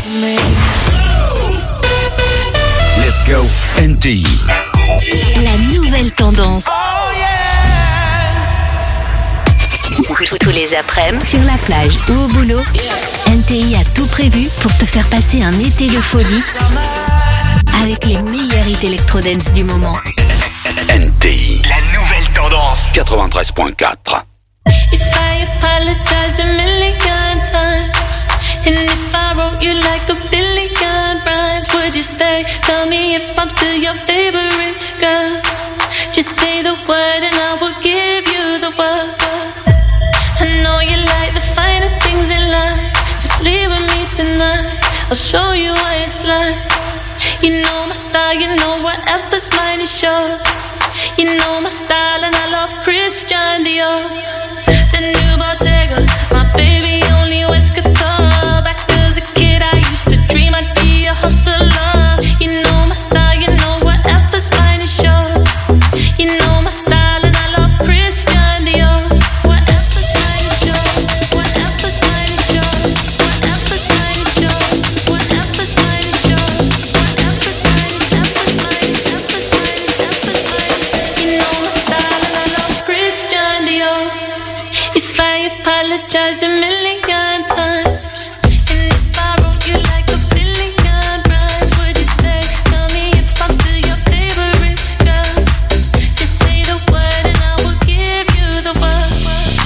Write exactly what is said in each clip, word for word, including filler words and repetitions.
Let's go, N T I. La nouvelle tendance. Oh yeah. Tous les après-midi, sur la plage ou au boulot, N T I a tout prévu pour te faire passer un été de folie avec les meilleurs hits électro-dance du moment. N T I. La nouvelle tendance. quatre-vingt-treize virgule quatre. If I apologized a million times, and if I wrote you like a billion rhymes, would you stay? Tell me if I'm still your favorite girl. Just say the word and I will give you the world. I know you like the finer things in life. Just leave with me tonight. I'll show you what it's like. You know my style, you know whatever's mine is yours. You know my style and I love Christian Dior. The new Bottega, my baby only wears couture. Back as a kid I used to dream I'd be a hustler. You know my style, you know whatever's mine is yours. You know my style and I love Christian Dior. Whatever's mine is yours. Whatever's mine is yours. Whatever's mine is yours. Whatever's mine is yours. Whatever's mine is, whatever's mine is, whatever's mine is, whatever's mine is. You know my style and I love Christian Dior. If I apologized a million times, and if I wrote you like a billion rhymes, would you stay? Tell me if I'm still your favorite girl. Just say the word and I will give you the world.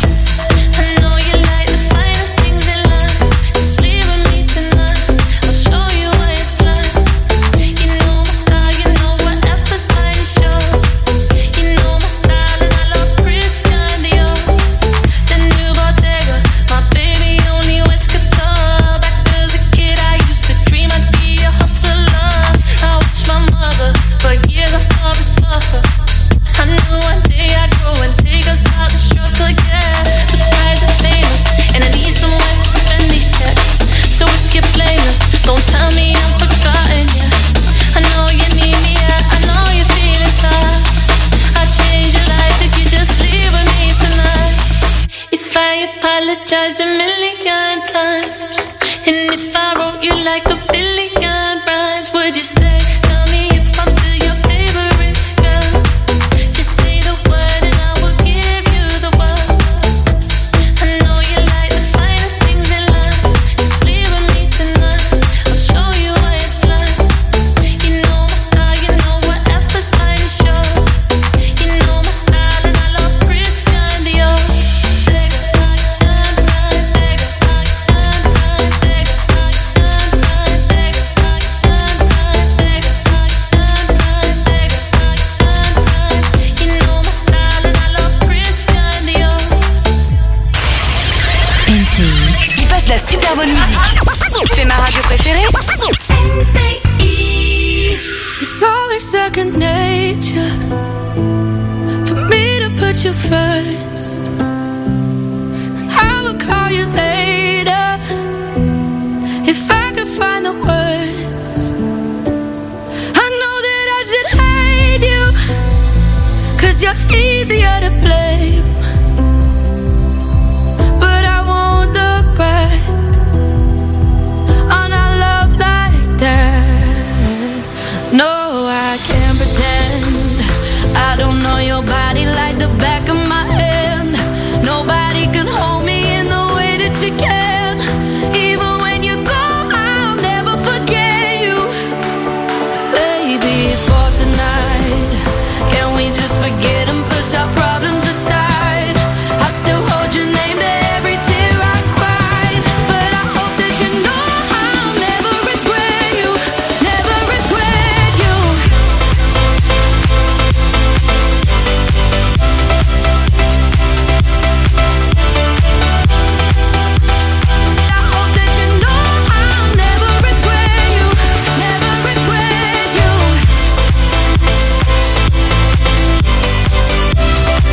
I know you like the finer things in life. Just leave with me tonight. I'll show you what it's like. You know my style, you know whatever's mine is yours. You know my style and I love Christian Dior. The new Bottega, my baby only wears couture. Back as a kid I used to dream I'd be a hustler. I watched my mother, for years I saw her suffer. I knew one day I'd grow and take us out the struggle again. Surprised and famous, and I need someone to spend these checks. So if you're blameless, don't tell me I'm forgotten yet. I know you need me, yeah, I know you're feeling tired. I'll change your life if you just leave with me tonight. If I apologized a million times, and if I wrote you like a billion rhymes, would you stay? Tell me if I'm still your favorite girl. Just say the word and I will give you the world. I know you like the finer things in life. Just leave with me tonight. I'll show you what it's like. You know my style, you know whatever's mine is yours. You know my style and I love Christian Dior. N T I. Il passe de la super bonne musique. C'est ma radio préférée. It's always second nature for me to put you first. And I will call you later if I could find the words. I know that I should hate you, 'cause you're easier to blame. But I won't look back on our love like that. No, I can't pretend I don't know your body like the back of my hand. Nobody can hold me in the way that you can. Even when you go, I'll never forget you. Baby, for tonight, can we just forget and push our problems aside? I still hold your name to every tear I cried. But I hope that you know I'll never regret you. Never regret you. I hope that you know I'll never regret you. Never regret you.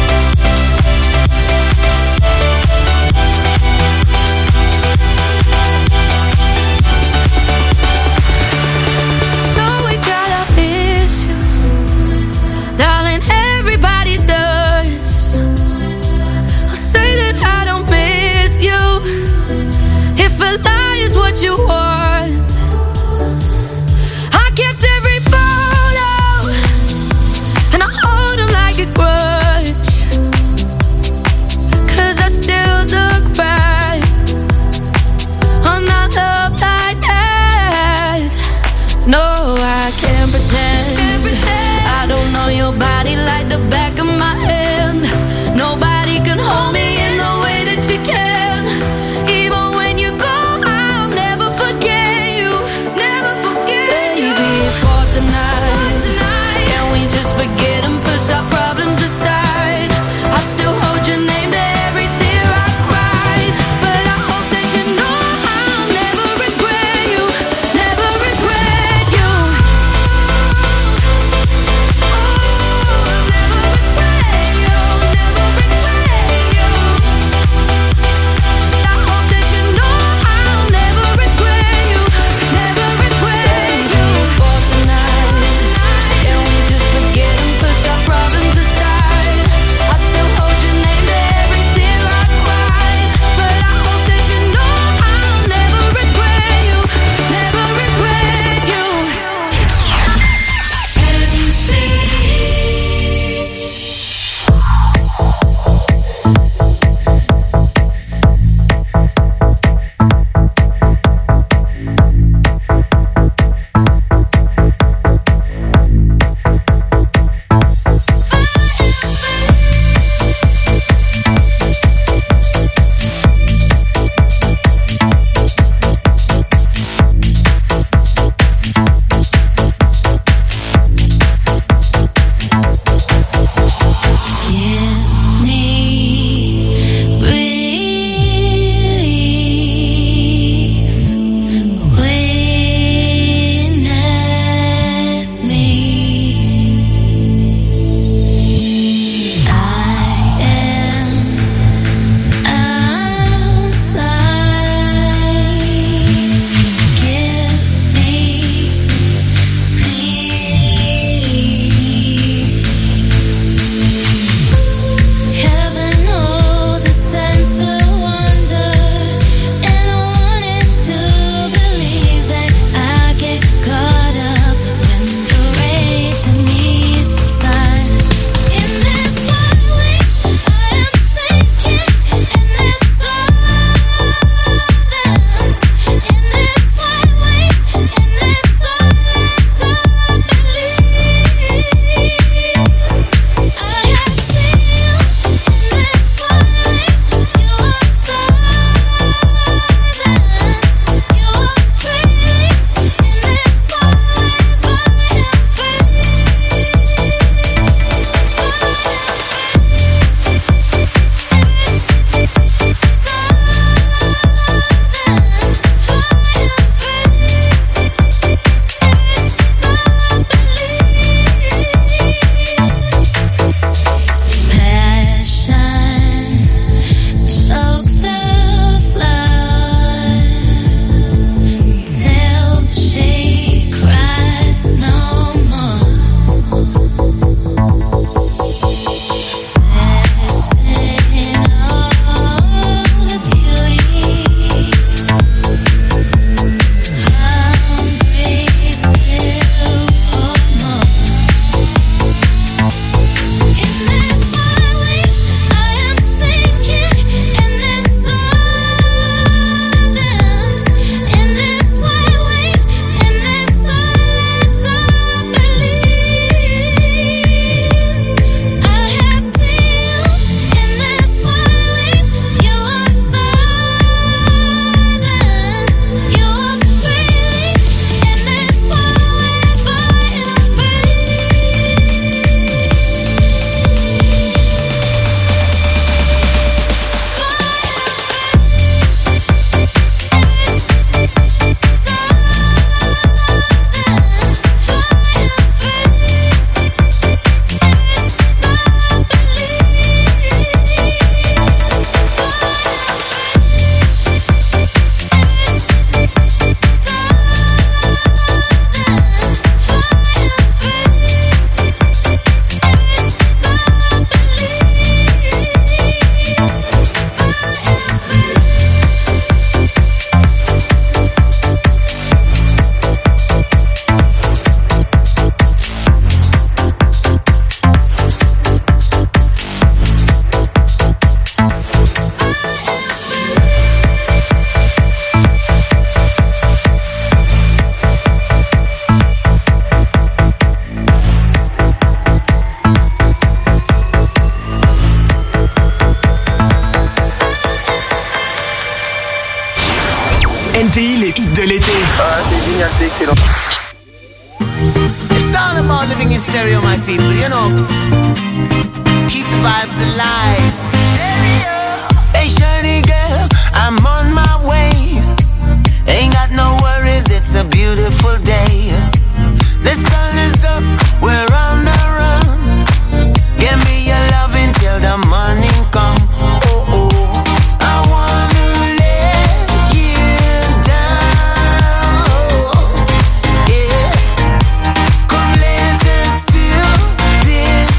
Ah, c'est génial, c'est excellent. It's all about living in stereo, my people, you know. Keep the vibes alive. Hey, shiny girl, I'm on my way. Ain't got no worries, it's a beautiful day. The sun is up, we're on the run. Give me your loving till the morning come. Oh, oh, I wanna let you down. Yeah, come let us do this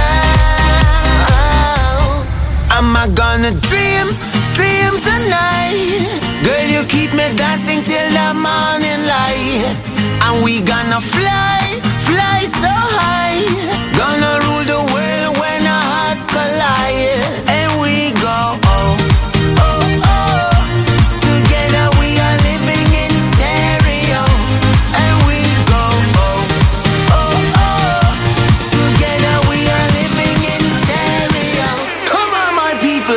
now. Am I gonna dream, dream tonight? Girl, you keep me dancing till the morning light. And we gonna fly, fly so high. Gonna rule the world when our hearts collide. And we go, oh, oh, oh. Together we are living in stereo. And we go, oh, oh, oh. Together we are living in stereo. Come on, my people.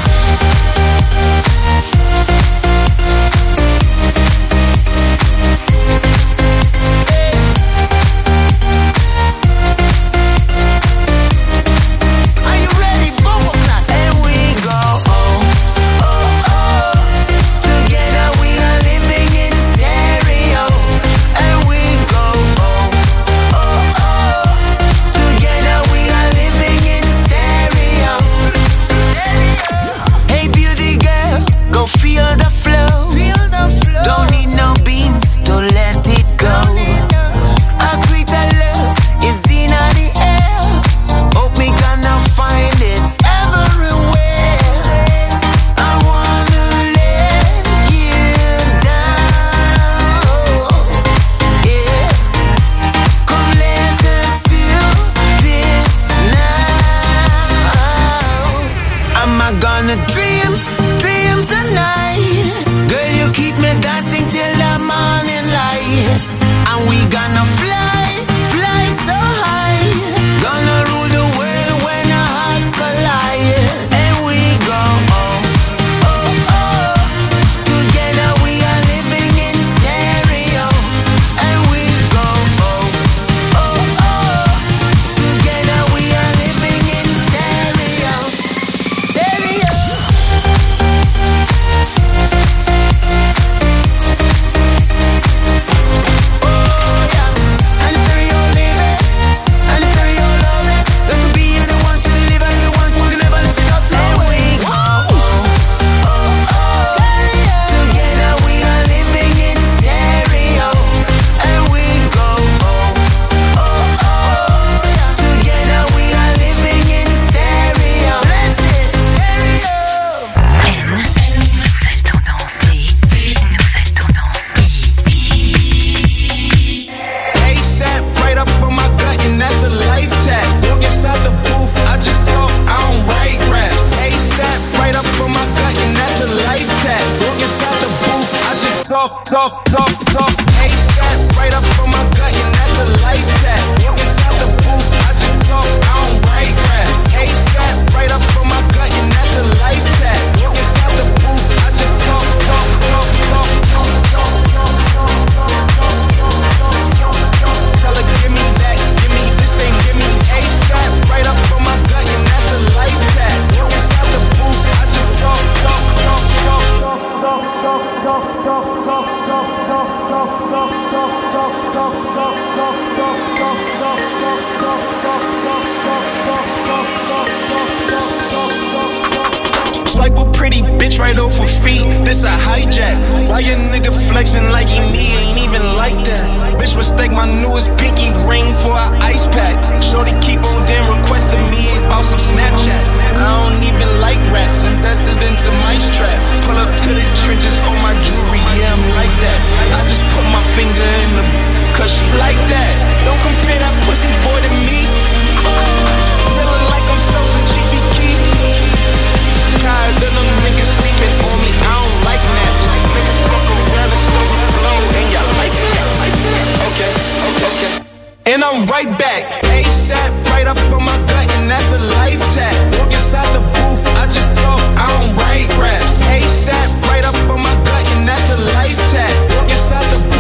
talk, talk, talk, talk. ASAP, right up on my gut, and that's a life tap. Walk inside the booth, I just talk, I don't write raps. ASAP, right up on my gut, and that's a life tap. Walk inside the booth, I just talk, talk, talk, talk, talk, talk, talk, talk. Tell her, give me that, give me this, ain't give me ASAP, right up on my gut, and that's a life tap. Walk inside the booth, I just talk, talk, talk, talk, talk, talk, talk, talk, talk. Swipe a pretty bitch right off her feet, this a hijack. Why your nigga flexing like he me, ain't even like that. Bitch mistake my newest pinky ring for an ice pack. Shorty keep on damn requesting me about some Snapchat. I don't even like rats, invested into mice traps. Pull up to the trenches on my jewelry, yeah I'm like that. I just put my finger in the cause she like that. Don't compare that pussy boy to me. Feeling like I'm Sosa Chiefy Keef. Tired of them niggas sleeping on me, I don't like naps. Niggas fuck around and stole the flow, and y'all like that. Okay, okay, okay. And I'm right back, ASAP, right up on my gut, and that's a life tap. Walk inside the booth, I just talk, I don't write raps. ASAP, right up on my gut, and that's a life tap. Walk inside the booth.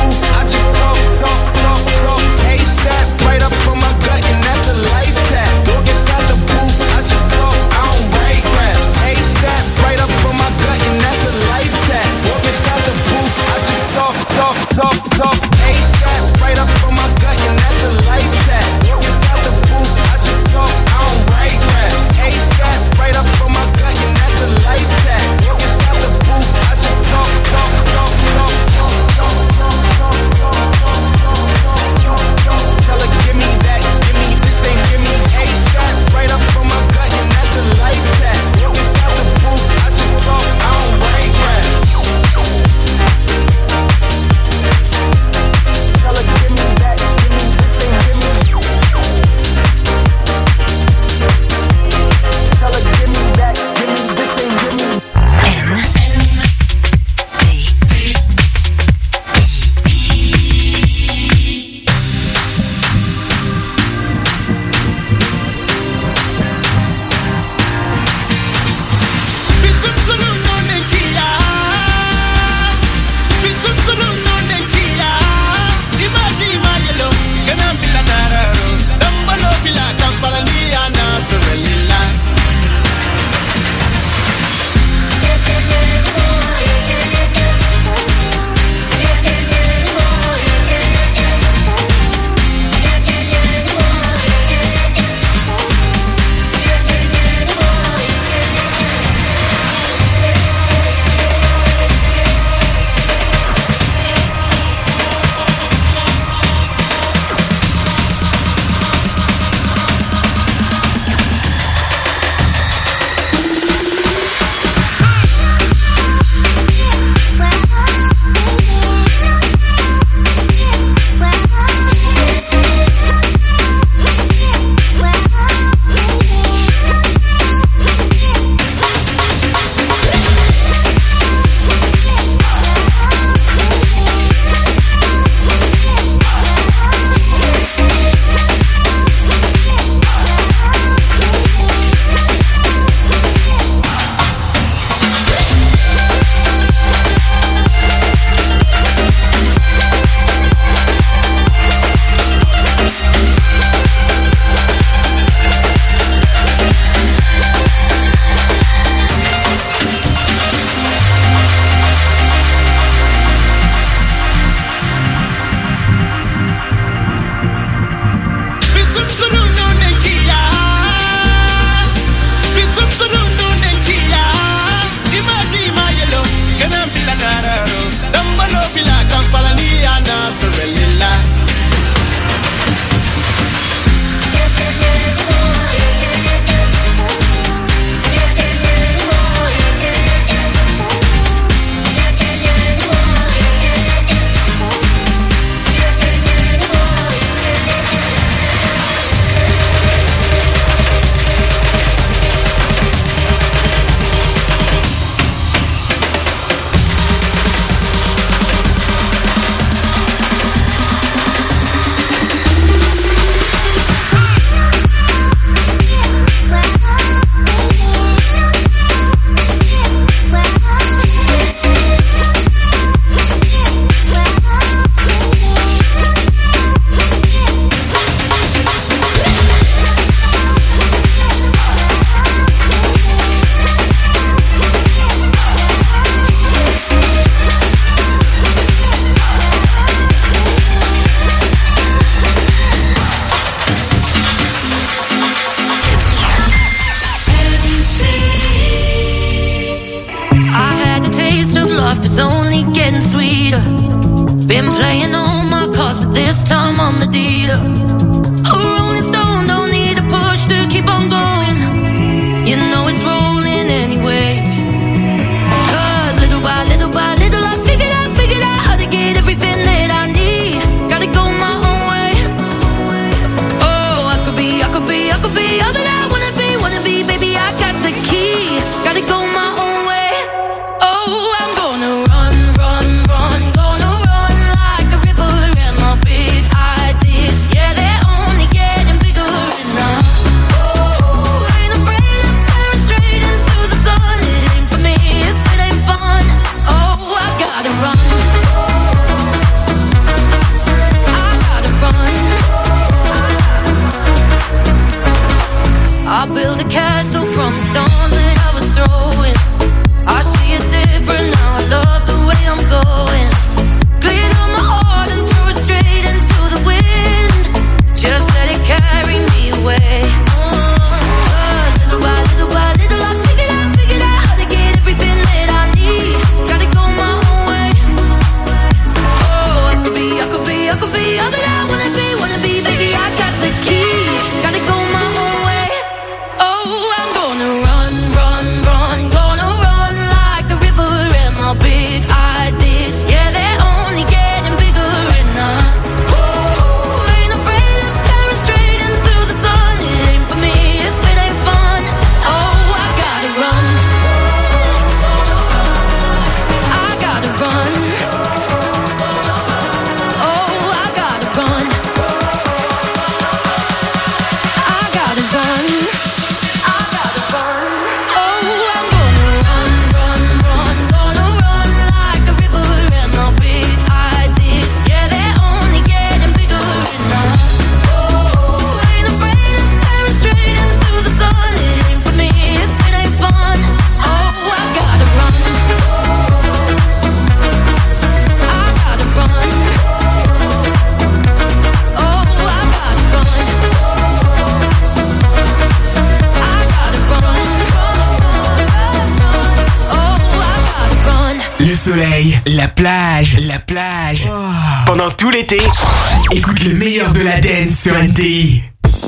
soleil, la plage, la plage. Oh. Pendant tout l'été, écoute le meilleur de la dance sur N T I.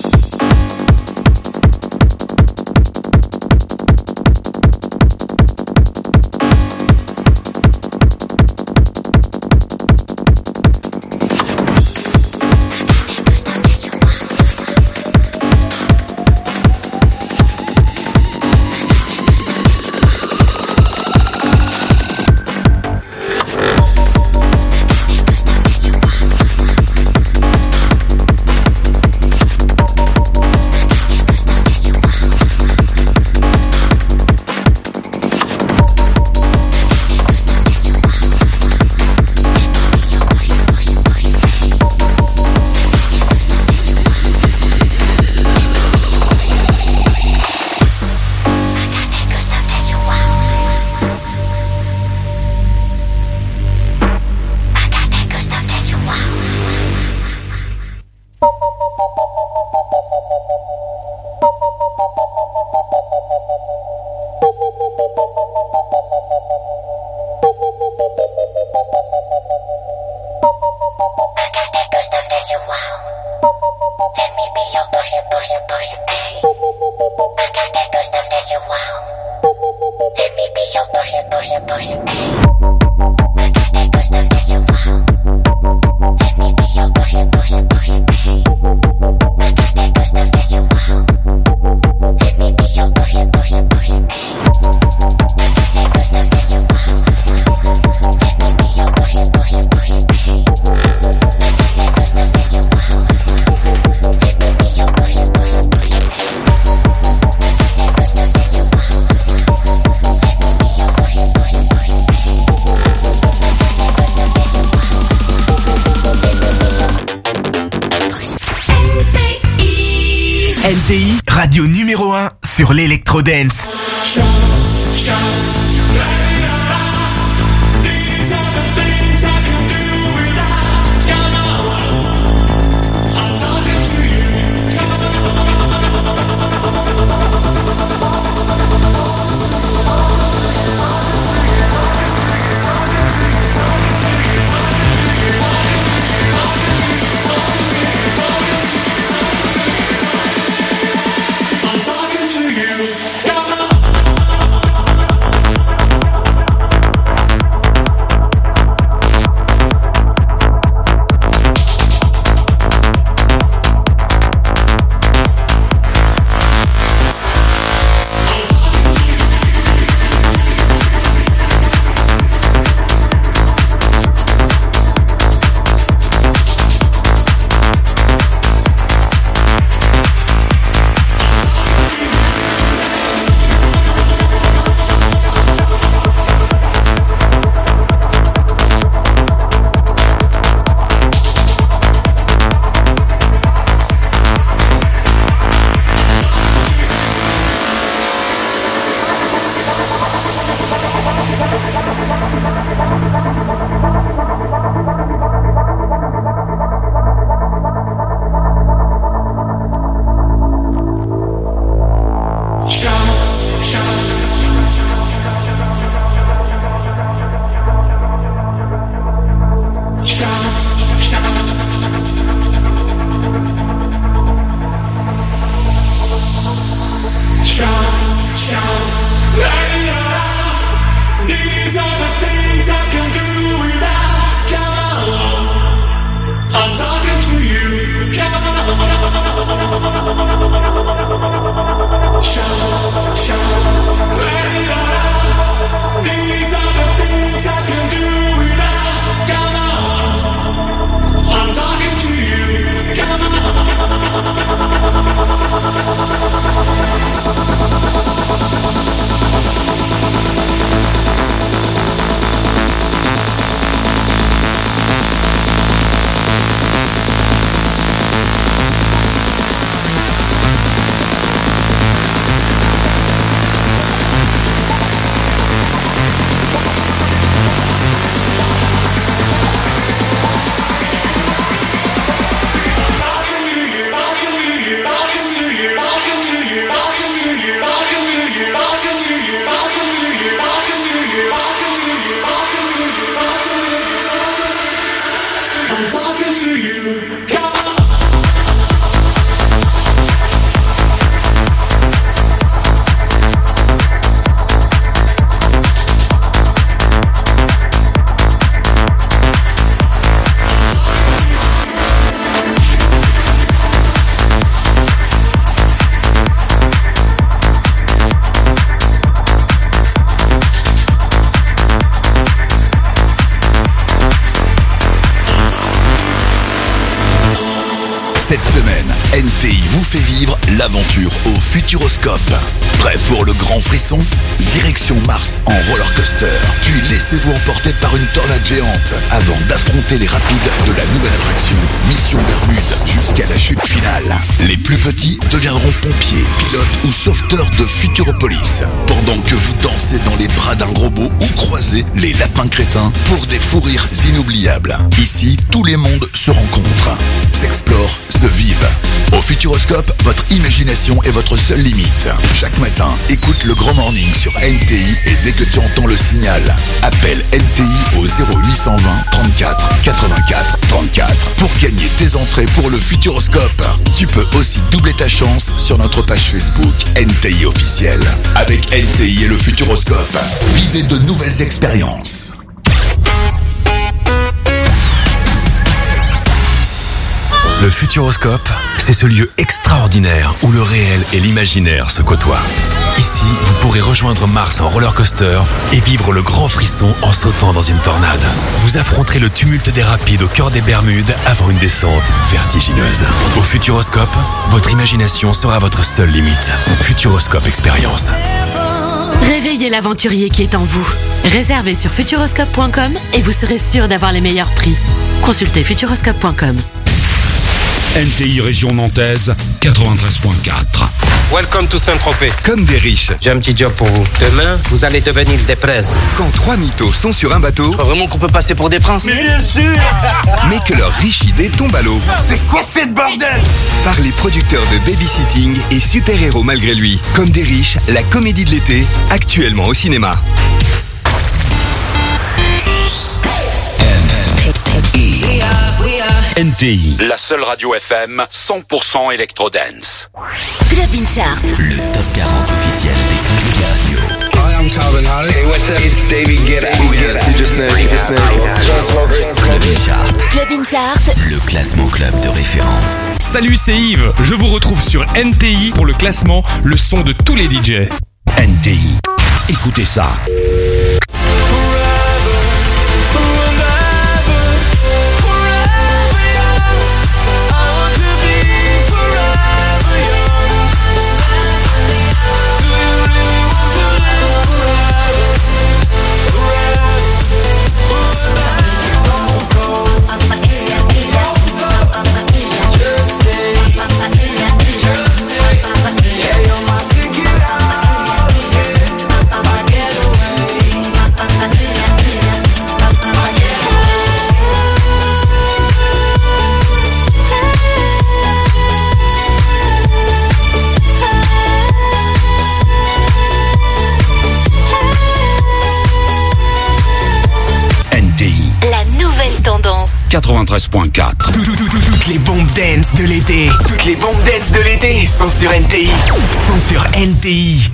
N T I, radio numéro un sur l'électro-dance. Come on. Cette semaine, N T I vous fait vivre l'aventure au Futuroscope. Prêt pour le grand frisson? Direction Mars en roller coaster. Puis laissez-vous emporter par une tornade géante avant d'affronter les rapides de la nouvelle attraction Mission Bermude jusqu'à la chute finale. Les plus petits deviendront pompiers, pilotes ou sauveteurs de Futuropolis. Pendant que vous dansez dans les bras d'un robot ou croisez les lapins crétins pour des fous rires inoubliables. Ici, tous les mondes se rencontrent, s'explorent, se vivent. Au Futuroscope, votre imagination est votre seule limite. Chaque matin, écoute le Grand Morning sur N T I et dès que tu entends le signal, appelle N T I au zéro huit cent vingt trente-quatre quatre-vingt-quatre trente-quatre pour gagner tes entrées pour le Futuroscope. Tu peux aussi doubler ta chance sur notre page Facebook N T I officiel. Avec N T I et le Futuroscope, vivez de nouvelles expériences. Le Futuroscope, c'est ce lieu extraordinaire où le réel et l'imaginaire se côtoient. Ici, vous pourrez rejoindre Mars en roller coaster et vivre le grand frisson en sautant dans une tornade. Vous affronterez le tumulte des rapides au cœur des Bermudes avant une descente vertigineuse. Au Futuroscope, votre imagination sera votre seule limite. Futuroscope Expérience. Réveillez l'aventurier qui est en vous. Réservez sur futuroscope point com et vous serez sûr d'avoir les meilleurs prix. Consultez futuroscope point com. N T I Région Nantaise, quatre-vingt-treize virgule quatre. Welcome to Saint-Tropez. Comme des riches. J'ai un petit job pour vous. Demain, vous allez devenir des princes. Quand trois mythos sont sur un bateau... Je crois vraiment qu'on peut passer pour des princes. Mais bien sûr. Mais que leur riche idée tombe à l'eau. C'est quoi cette bordel? Par les producteurs de Babysitting et Super-héros malgré lui. Comme des riches, la comédie de l'été, actuellement au cinéma. N T I, la seule radio F M cent pour cent électro-dance. Club In Chart, le top quarante officiel des clubs de radio. Hi, I'm Calvin Harris. Hey, what's up? It's David Guetta. You just know, you just know. Club In Chart. Club In Chart, le classement club de référence. Salut, c'est Yves. Je vous retrouve sur N T I pour le classement, le son de tous les D J. N T I, écoutez ça. quatre-vingt-treize virgule quatre. Tout, tout, tout, tout, toutes les bombes dance de l'été. Toutes les bombes dance de l'été sont sur N T I. Sont sur N T I.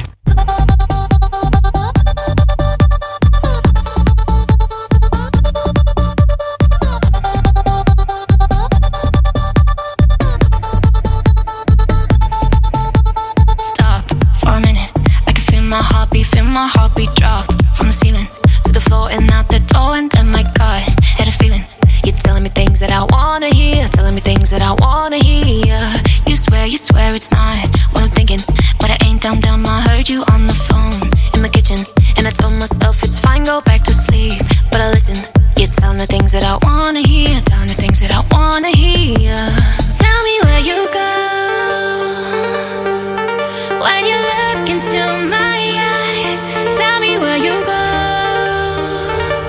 Stop for a minute. I can feel my heartbeat, feel my heartbeat drop from the ceiling to the floor and out the door, and then my gut had a feeling. You're telling me things that I wanna hear, telling me things that I wanna hear. You swear, you swear it's not what I'm thinking, but I ain't dumb dumb. I heard you on the phone in the kitchen, and I told myself it's fine, go back to sleep. But I listen, you're telling the things that I wanna hear, telling the things that I wanna hear. Tell me where you go when you look into my eyes. Tell me where you go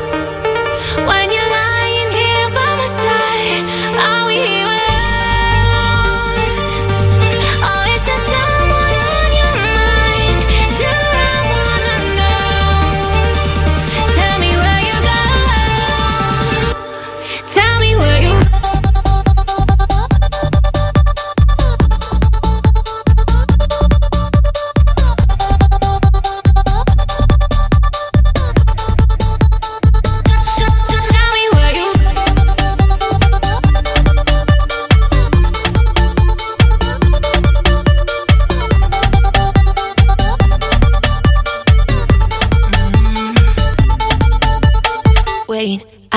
when you're lying here by my side. Are we here alone?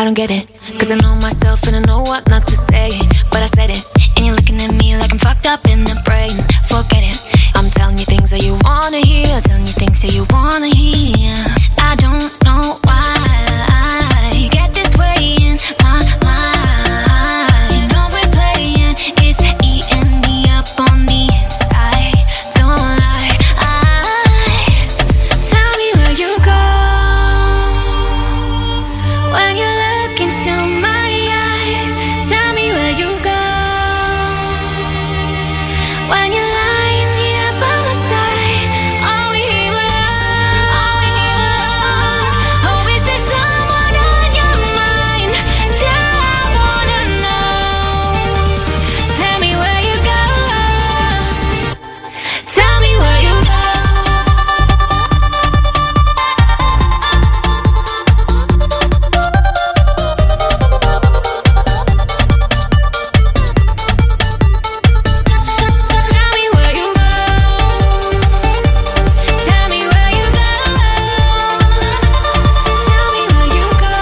don't get it. Cause I know myself and I know what not to say. But I said it, and you're looking at me like I'm fucked up in the brain. Forget it, I'm telling you things that you wanna hear. Telling you things that you wanna hear. I don't know why I get this way in my mind. No replaying, it's eating me up on the inside. Don't lie, I tell me where you go when you look into my eyes. Tell me where you go when you're lying here by my side. Are we here alone? Are we here alone? Or is there someone on your mind? Do I wanna know? Tell me where you go. Tell me where you go. Tell me where you go. Tell me where you go. Tell me where you go.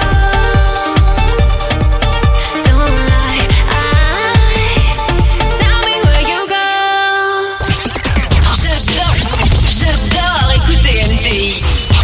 Don't lie, I tell me where you go. J'adore, j'adore écouter N T I.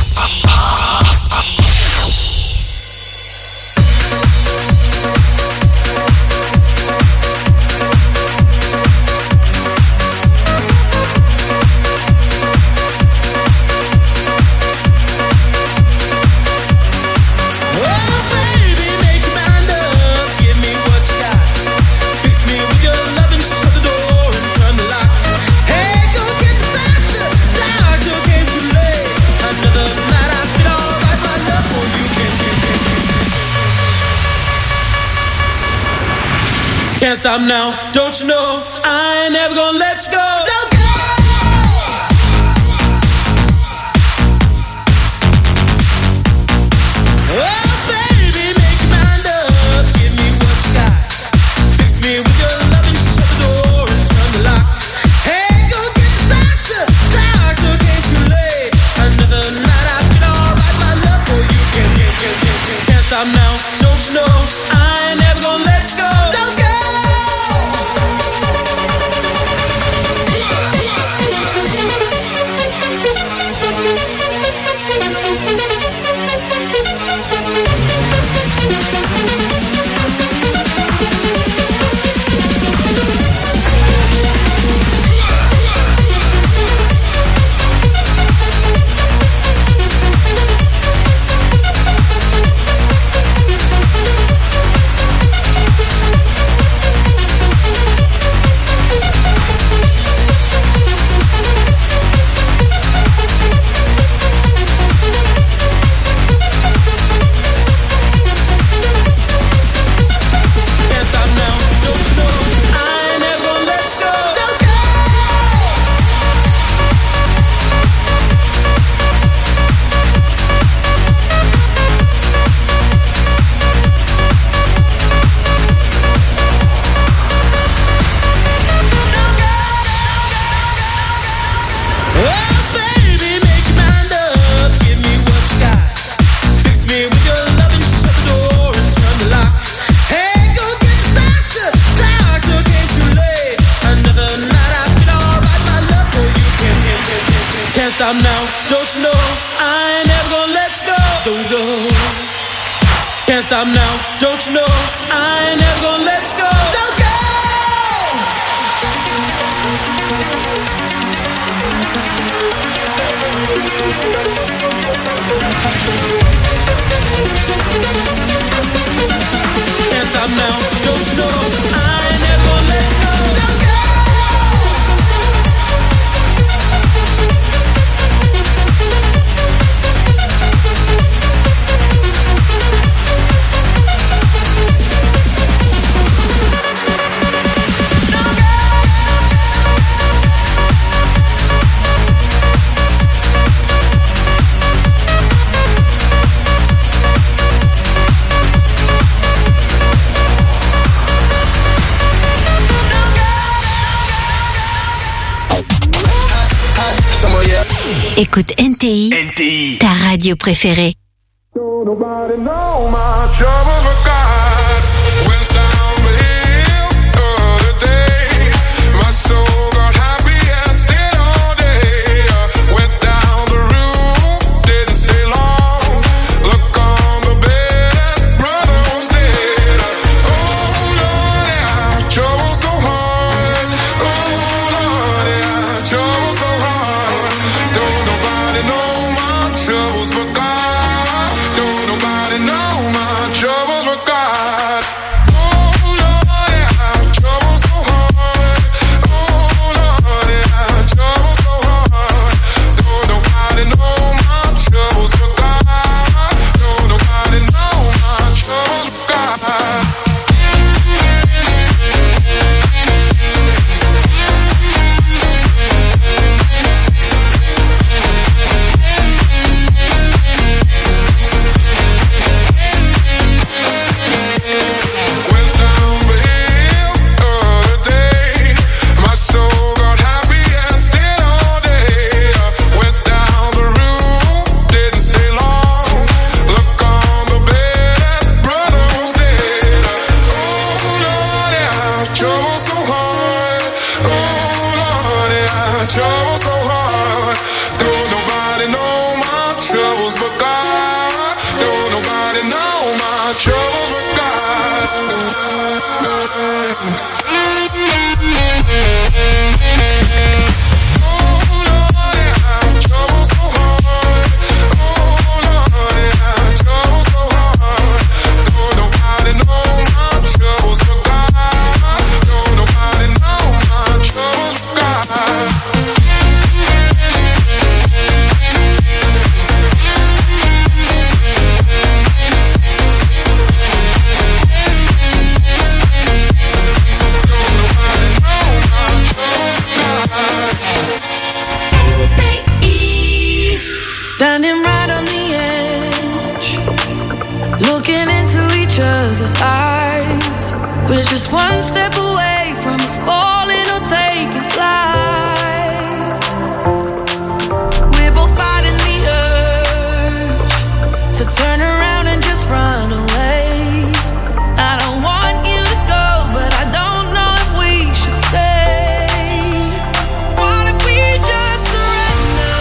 Can't stop now, don't you know? I ain't never gonna let you go. Don't go. Oh, baby, make your mind up. Give me what you got. Fix me with your loving, shut the door and turn the lock. Hey, go get the doctor. Doctor came too late. Another night I feel alright. My love for you can't, can't, can't, can't, can't, can't stop now, don't you know? I ain't never gonna let you go. Don't go. Stop now, don't you know? I ain't never gonna let you go. Don't go. Can't stop now, don't you know? I ain't never gonna let you go. Don't go. Can't stop now, don't you know? I ain't never gonna let you go. Don't go. Écoute N T I, N T I, ta radio préférée. Don't nobody know my trouble but God. Went down the hill the other day. My soul got happy and stayed all day. Went down the room, didn't stay long. Look on the bed, brother was dead. Oh Lord, yeah, trouble so hard. Oh Lord, yeah, trouble so hard. Don't nobody know my troubles but God. Know my troubles were God. Oh Lord, yeah, trouble so hard. Oh Lord, yeah, trouble so hard. Don't nobody know my troubles were God. Don't nobody know my troubles were God. Trouble so hard. Don't nobody know my troubles but God. Don't nobody know my troubles but God. Standing right on the edge, looking into each other's eyes. We're just one step away from us falling or taking flight. We're both fighting the urge to turn around and just run away. I don't want you to go, but I don't know if we should stay. What if we just surrender?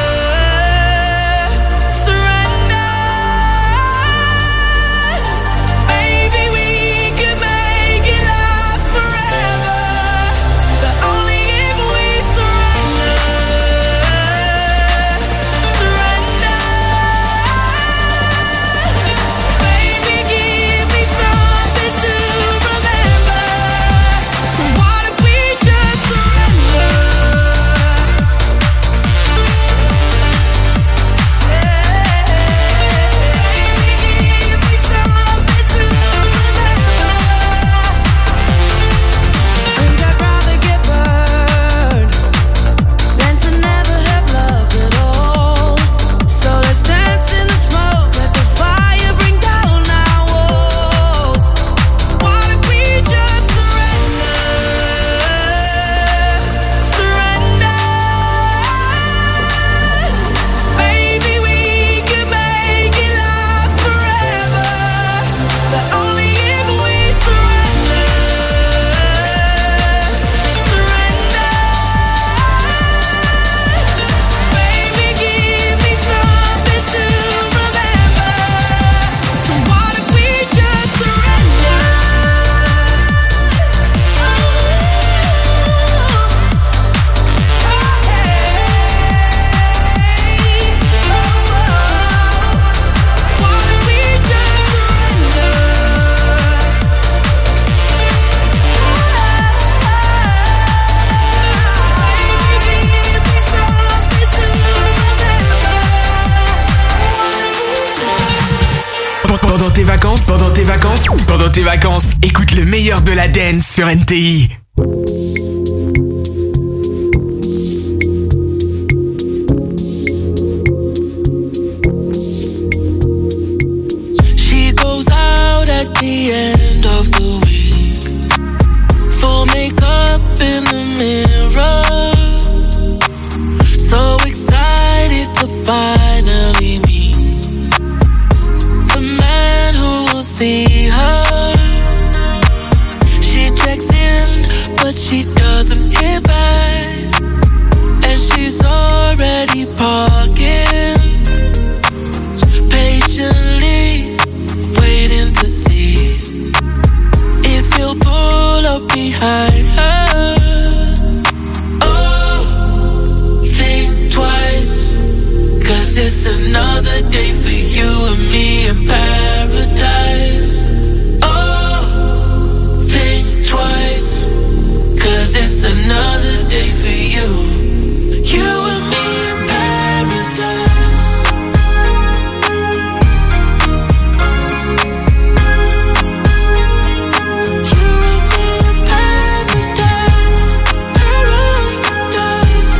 Pendant tes vacances, pendant tes vacances, pendant tes vacances, écoute le meilleur de la dance sur N T I. She goes out at the end of the week, full makeup in the mirror, so excited to finally meet. but she doesn't hit back. And she's already parking, patiently waiting to see if he'll pull up behind her. Oh, think twice, cause it's another day for you and me in paradise. Oh, think twice, cause it's another day for you. You and me in paradise. You and me in paradise. Paradise,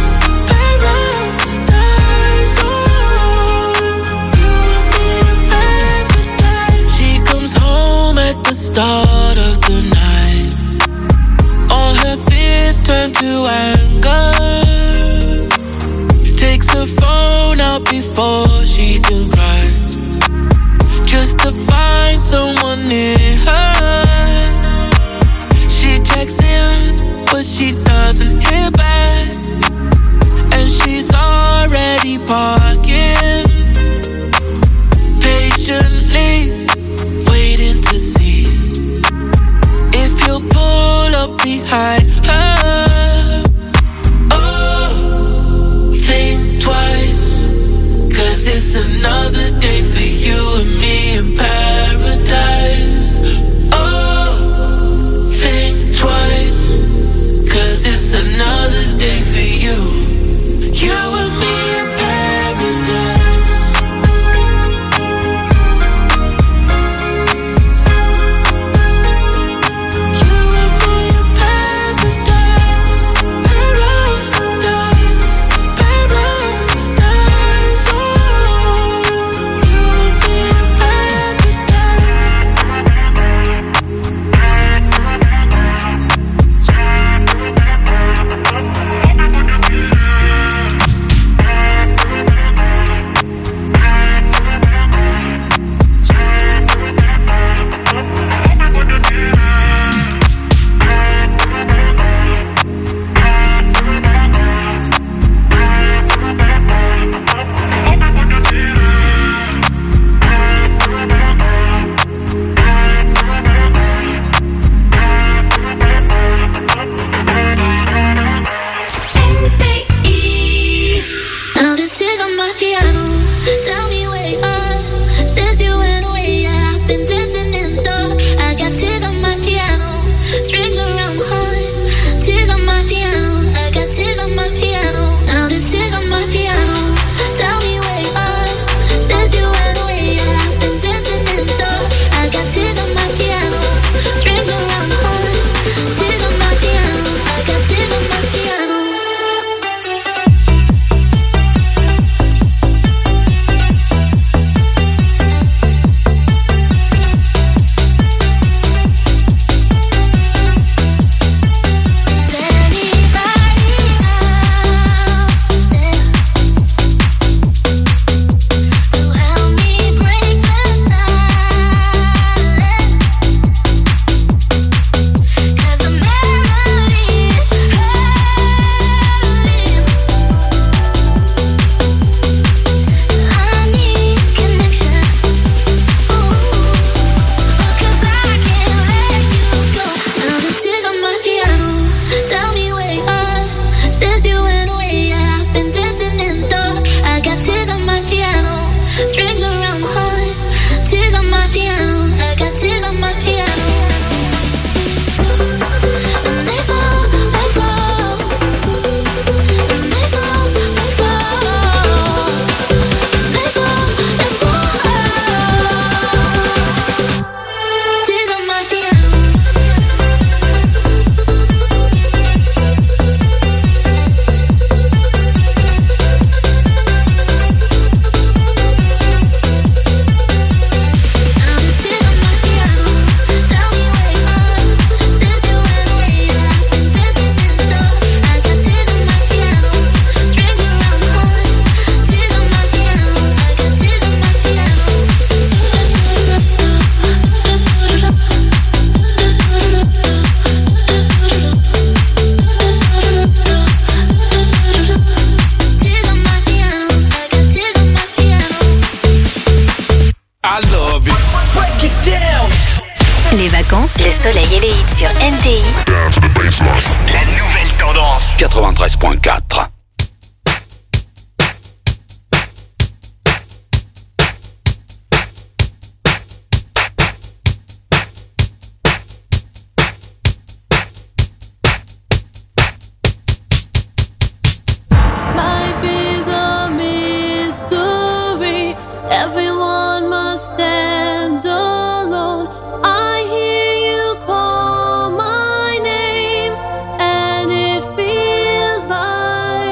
paradise. Oh, you and me in paradise. She comes home at the start of the night. All her fears turn to anger. Takes her phone out before she can cry, just to find someone near her. She checks in, but she doesn't hear back. And she's already parking, patiently waiting to see if he'll pull up behind her. Cause it's another day for you and me in paradise. Oh, think twice, cause it's another day for you. You and me in paradise. La nouvelle tendance. quatre-vingt-treize point quatre. Life is a mystery. Everyone must stand alone. I hear you call my name, and it feels like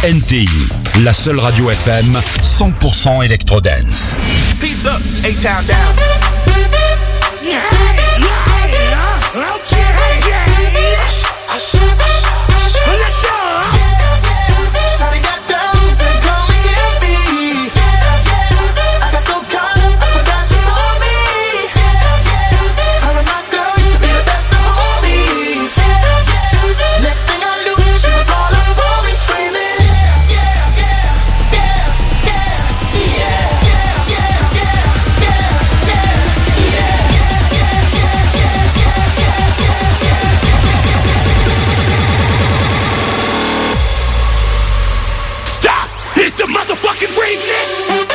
N T I, la seule radio F M cent pour cent électro-dance. Peace up, A-Town down. Yeah, yeah, yeah. Okay, yeah. Let's go. Shawty got those and come and get me. I got so caught up, I forgot she told me. Her and my girl used to be the best of homies. Next thing I knew, she was all up on me screaming. Yeah, yeah, yeah, yeah, yeah, yeah, yeah, yeah, Stop! It's the motherfucking remix!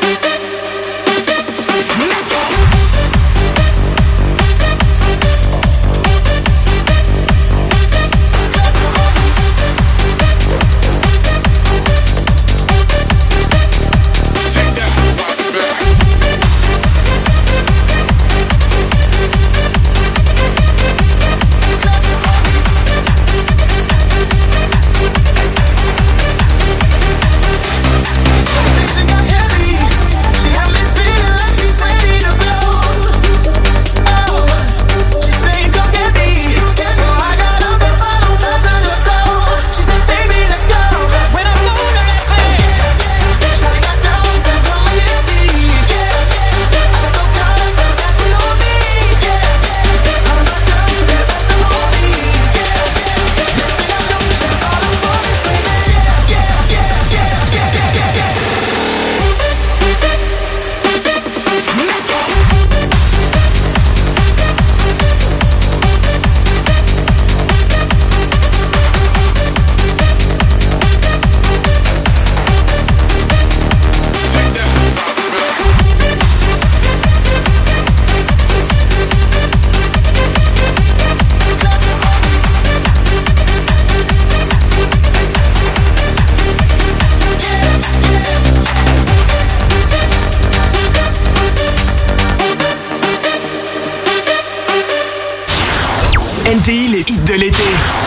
N T I, les hits de l'été.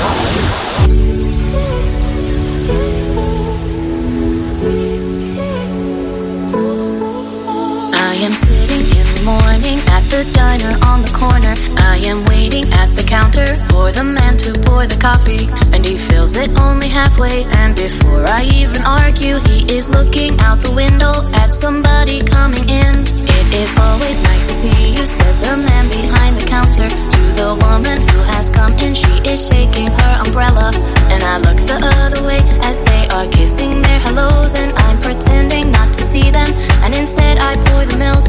I am sitting in the morning at the diner on the corner. I am waiting at the counter for the man to pour the coffee, and he fills it only halfway. And before I even argue, he is looking out the window at somebody coming in. It is always nice to see you, says the man behind the counter to the woman who has come in. She is shaking her umbrella, and I look the other way as they are kissing their hellos, and I'm pretending not to see them, and instead I pour the milk.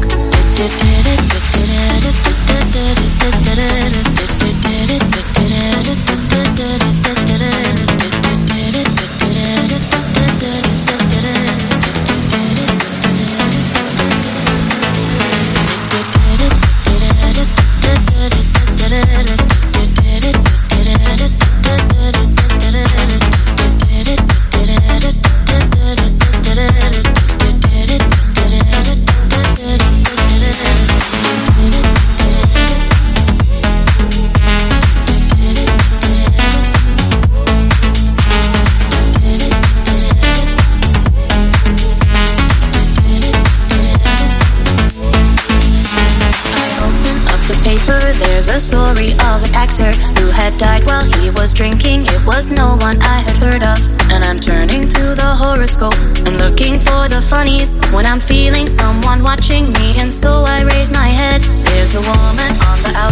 There's a story of an actor who had died while he was drinking. It was no one I had heard of. And I'm turning to the horoscope and looking for the funnies when I'm feeling someone watching me. And so I raise my head. There's a woman on the outside